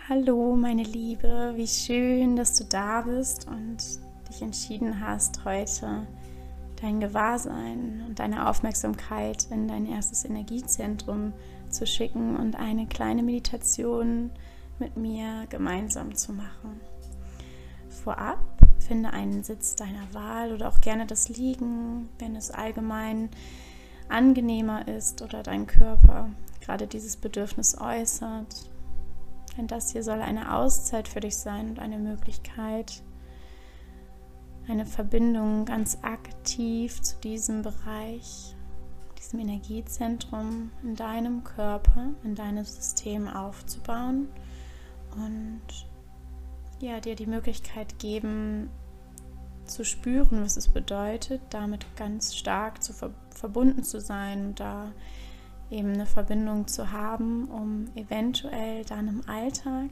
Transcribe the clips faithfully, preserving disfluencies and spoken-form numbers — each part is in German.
Hallo meine Liebe, wie schön, dass du da bist und dich entschieden hast, heute dein Gewahrsein und deine Aufmerksamkeit in dein erstes Energiezentrum zu schicken und eine kleine Meditation mit mir gemeinsam zu machen. Vorab finde einen Sitz deiner Wahl oder auch gerne das Liegen, wenn es allgemein angenehmer ist oder dein Körper gerade dieses Bedürfnis äußert. Denn das hier soll eine Auszeit für dich sein und eine Möglichkeit, eine Verbindung ganz aktiv zu diesem Bereich, diesem Energiezentrum in deinem Körper, in deinem System aufzubauen und ja, dir die Möglichkeit geben, zu spüren, was es bedeutet, damit ganz stark zu ver- verbunden zu sein und da eben eine Verbindung zu haben, um eventuell dann im Alltag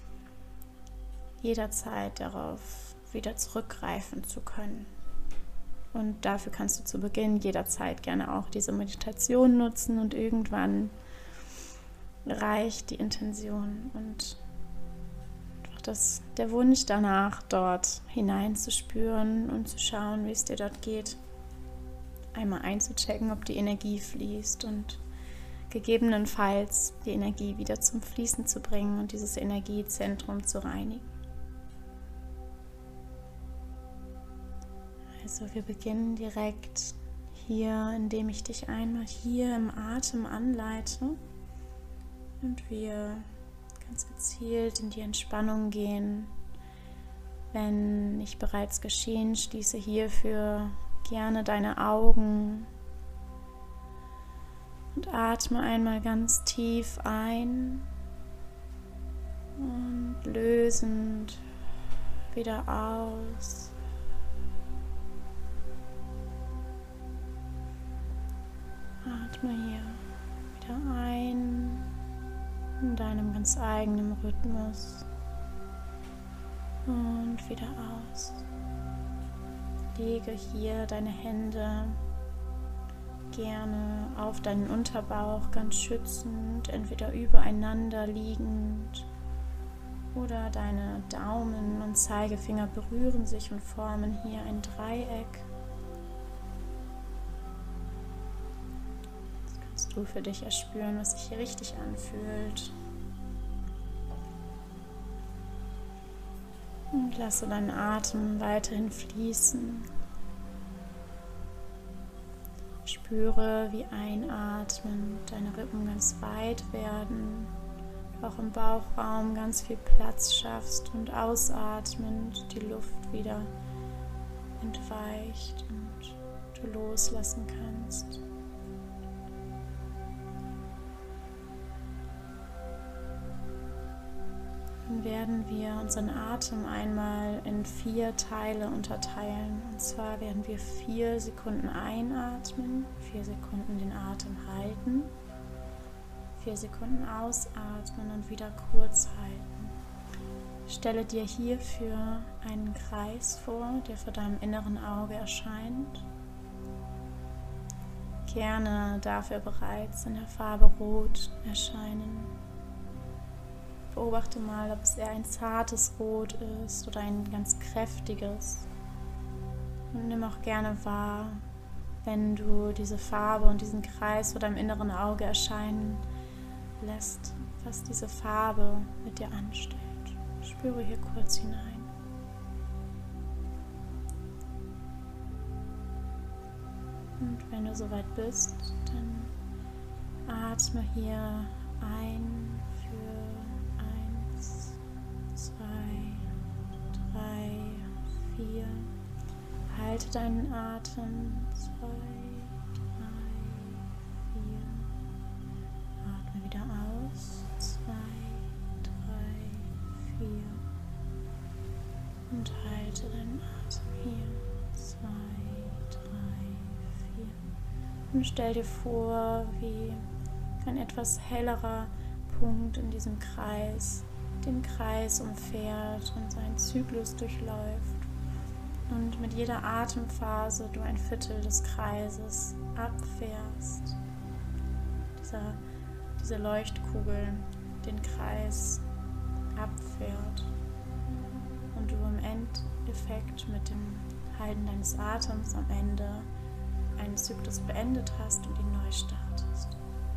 jederzeit darauf wieder zurückgreifen zu können. Und dafür kannst du zu Beginn jederzeit gerne auch diese Meditation nutzen und irgendwann reicht die Intention und einfach das, der Wunsch danach, dort hineinzuspüren und zu schauen, wie es dir dort geht. Einmal einzuchecken, ob die Energie fließt und gegebenenfalls die Energie wieder zum Fließen zu bringen und dieses Energiezentrum zu reinigen. Also wir beginnen direkt hier, indem ich dich einmal hier im Atem anleite und wir ganz gezielt in die Entspannung gehen. Wenn nicht bereits geschehen, schließe hierfür gerne deine Augen und atme einmal ganz tief ein und lösend wieder aus. Atme hier wieder ein in deinem ganz eigenen Rhythmus und wieder aus. Lege hier deine Hände gerne auf deinen Unterbauch ganz schützend, entweder übereinander liegend oder deine Daumen und Zeigefinger berühren sich und formen hier ein Dreieck. Jetzt kannst du für dich erspüren, was sich hier richtig anfühlt. Und lasse deinen Atem weiterhin fließen. Spüre, wie einatmend deine Rippen ganz weit werden, du auch im Bauchraum ganz viel Platz schaffst und ausatmend die Luft wieder entweicht und du loslassen kannst. Dann werden wir unseren Atem einmal in vier Teile unterteilen. Und zwar werden wir vier Sekunden einatmen, vier Sekunden den Atem halten, vier Sekunden ausatmen und wieder kurz halten. Stelle dir hierfür einen Kreis vor, der vor deinem inneren Auge erscheint. Gerne darf er bereits in der Farbe Rot erscheinen. Beobachte mal, ob es eher ein zartes Rot ist oder ein ganz kräftiges. Und nimm auch gerne wahr, wenn du diese Farbe und diesen Kreis vor deinem inneren Auge erscheinen lässt, was diese Farbe mit dir anstellt. Spüre hier kurz hinein. Und wenn du soweit bist, dann atme hier ein für eins, zwei, drei, vier. Halte deinen Atem. zwei, drei, vier. Atme wieder aus. zwei, drei, vier. Und halte deinen Atem hier. zwei, drei, vier. Und stell dir vor, wie ein etwas hellerer Punkt in diesem Kreis den Kreis umfährt und seinen Zyklus durchläuft. Und mit jeder Atemphase du ein Viertel des Kreises abfährst. Dieser, diese Leuchtkugel den Kreis abfährt und du im Endeffekt mit dem Halten deines Atems am Ende einen Zyklus beendet hast und ihn neu startest.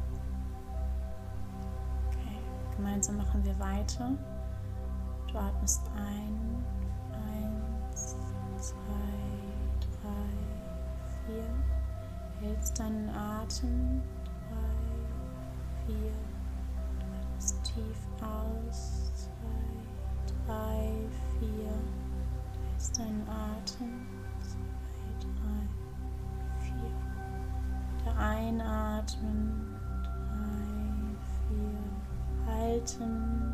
Okay, gemeinsam machen wir weiter. Du atmest ein, eins, zwei, drei, vier. Hältst deinen Atem, drei, vier. Du atmest tief aus, zwei, drei, vier. Du hältst deinen Atem, zwei, drei, vier. Wieder einatmen, drei, vier. Halten.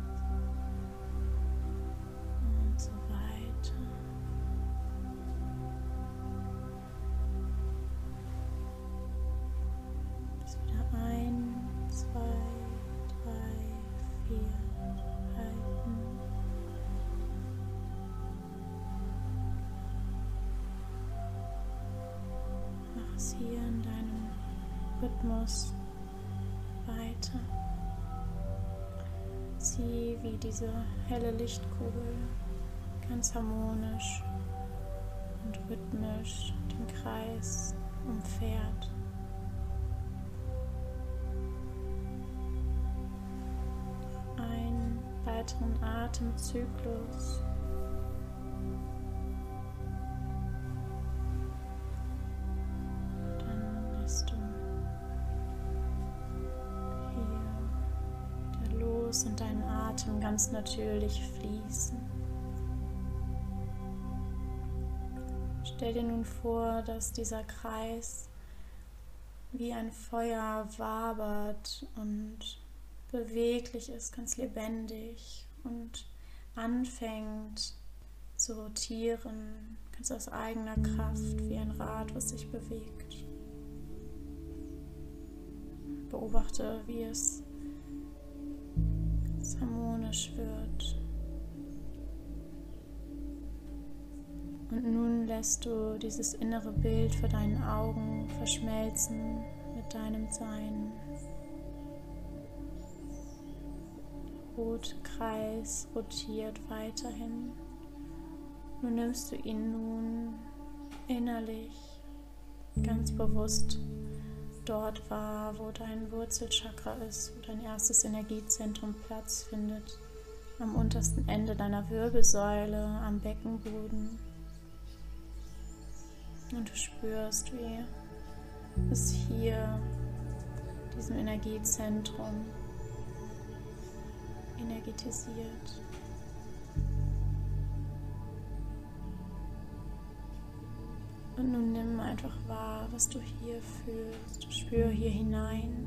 Und so weiter. Bis wieder ein, zwei, drei, vier. Halten. Mach es hier in deinem Rhythmus weiter. Sieh, wie diese helle Lichtkugel ganz harmonisch und rhythmisch den Kreis umfährt. Einen weiteren Atemzyklus. Dann lässt du hier wieder los und deinen Atem ganz natürlich fließen. Stell dir nun vor, dass dieser Kreis wie ein Feuer wabert und beweglich ist, ganz lebendig und anfängt zu rotieren, ganz aus eigener Kraft, wie ein Rad, was sich bewegt. Beobachte, wie es ganz harmonisch wird. Und nun lässt du dieses innere Bild vor deinen Augen verschmelzen mit deinem Sein. Der rote Kreis rotiert weiterhin. Nun nimmst du ihn nun innerlich ganz bewusst dort wahr, wo dein Wurzelchakra ist, wo dein erstes Energiezentrum Platz findet, am untersten Ende deiner Wirbelsäule, am Beckenboden. Und du spürst, wie es hier, diesem Energiezentrum, energetisiert. Und nun nimm einfach wahr, was du hier fühlst. Spür hier hinein.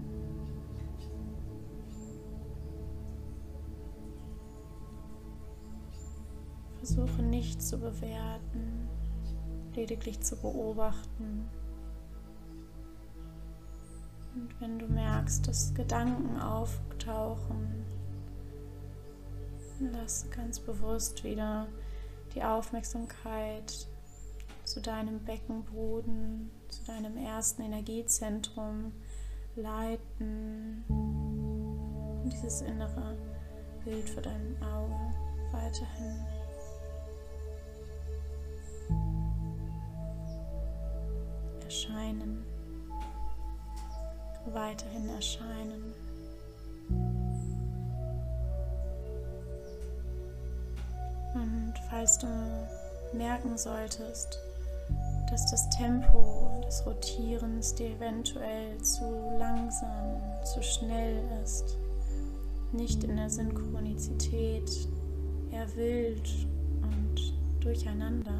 Versuche nicht zu bewerten, lediglich zu beobachten. Und wenn du merkst, dass Gedanken auftauchen, lass ganz bewusst wieder die Aufmerksamkeit zu deinem Beckenboden, zu deinem ersten Energiezentrum leiten und dieses innere Bild vor deinem Auge weiterhin erscheinen, weiterhin erscheinen. Und falls du merken solltest, dass das Tempo des Rotierens dir eventuell zu langsam, zu schnell ist, nicht in der Synchronizität, eher wild und durcheinander,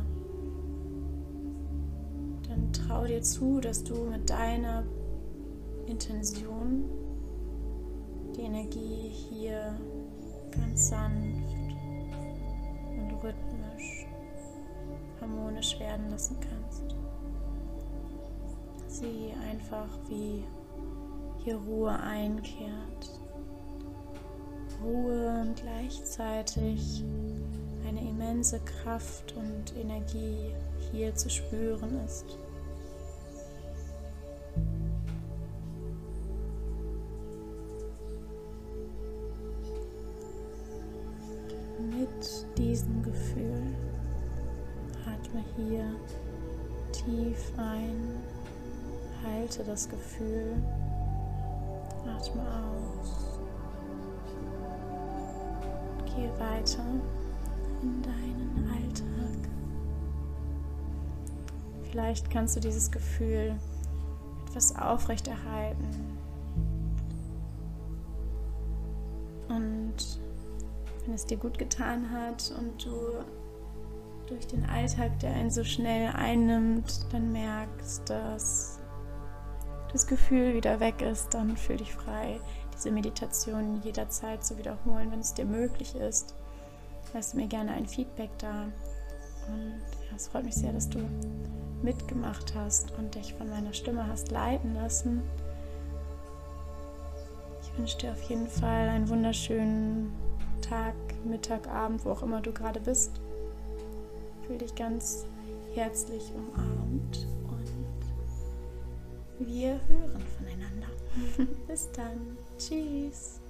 dann trau dir zu, dass du mit deiner Intention die Energie hier ganz sanft und rhythmisch, harmonisch werden lassen kannst. Sieh einfach, wie hier Ruhe einkehrt. Ruhe und gleichzeitig eine immense Kraft und Energie hier zu spüren ist. mit diesem Gefühl. Atme hier tief ein, halte das Gefühl, atme aus, gehe weiter in deinen Alltag. Vielleicht kannst du dieses Gefühl etwas aufrechterhalten und wenn es dir gut getan hat und du durch den Alltag, der einen so schnell einnimmt, dann merkst, dass das Gefühl wieder weg ist, dann fühl dich frei, diese Meditation jederzeit zu wiederholen, wenn es dir möglich ist. Lass mir gerne ein Feedback da. Und ja, es freut mich sehr, dass du mitgemacht hast und dich von meiner Stimme hast leiten lassen. Ich wünsche dir auf jeden Fall einen wunderschönen Tag, Mittag, Abend, wo auch immer du gerade bist. Fühl dich ganz herzlich umarmt und wir hören voneinander. Bis dann. Tschüss.